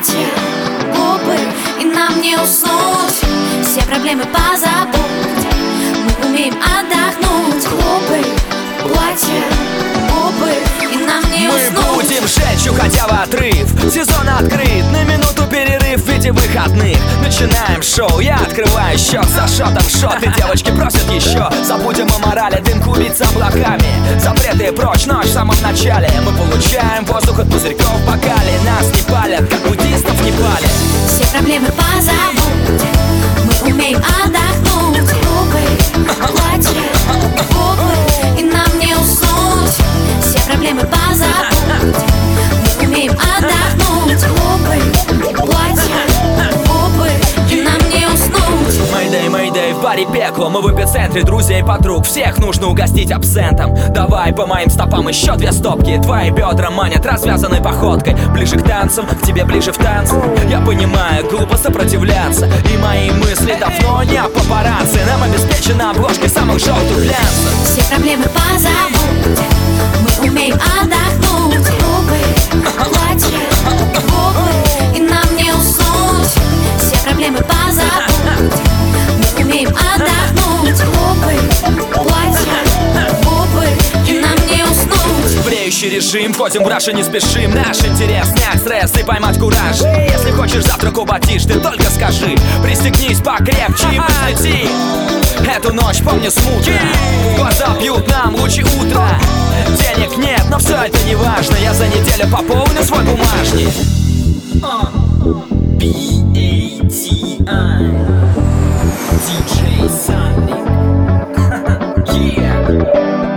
платье, губы, и нам не уснуть. Все проблемы позабудь, мы умеем отдохнуть. Клубы, платье, губы, и нам не уснуть. Мы будем жечь, уходя в отрыв. Сезон открыт, на минуту перерыв в виде выходных. Начинаем шоу, я открываю счет. За шотом шот, и девочки просят еще. Забудем о морали, дым клубит с облаками. Запреты прочь, ночь в самом начале. Мы получаем воздух от пузырьков в бокале. Нас не палят, как буддистов не палят. Все проблемы позабудь, мы умеем отдохнуть. Клубы, платье, губы, и нам не уснуть. Все проблемы позабудь, мы умеем отдохнуть. Клубы, платье, губы, и нам не уснуть. Мэйдэй, мэйдэй, в баре пекло. Мы в эпицентре друзей и подруг. Всех нужно угостить абсентом. Давай по моим стопам еще 2 стопки. Твои бедра манят развязанной походкой. Ближе к танцам, к тебе ближе в танце. Я понимаю, глупо сопротивляться. И мои мысли давно не о папарацци. Нам обеспечена обложкой самых желтых глянцев. Все проблемы позабудь, мы умеем отдохнуть. Губы, платье, губы, и нам не уснуть. Все проблемы позабудь, мы умеем отдохнуть. Губы, платье, губы, и нам не уснуть. Бреющий режим, ходим в раше, не спешим. Наш интерес снять стресс и поймать кураж. Если хочешь завтрак уботишь, ты только скажи. Пристегнись покрепче и взлети. Эту ночь помни смутно. Глаза бьют нам лучи утра. Денег нет, но все это не важно. Я за неделю пополню свой бумажник. B-A-T-I DJ Sonic. Yeah.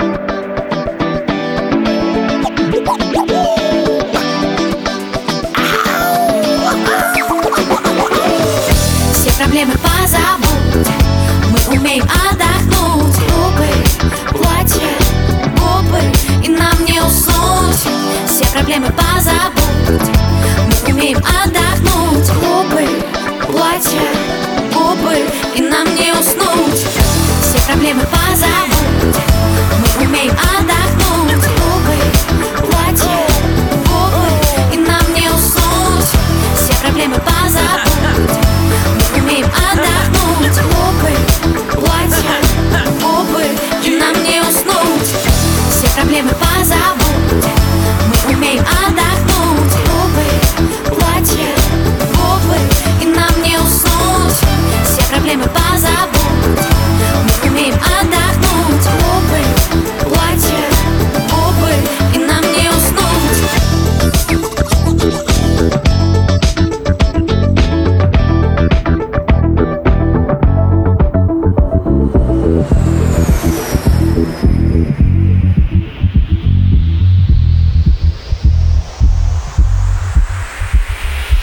Все проблемы позабудь, мы умеем отдохнуть. Губы, платье, губы, и нам не уснуть. Все проблемы позабудь, мы умеем отдохнуть. Губы, платье, губы, и нам не уснуть. Все проблемы позабудь, мы умеем отдохнуть. Губы, платье, губы, и нам не уснуть. Все проблемы позабудь.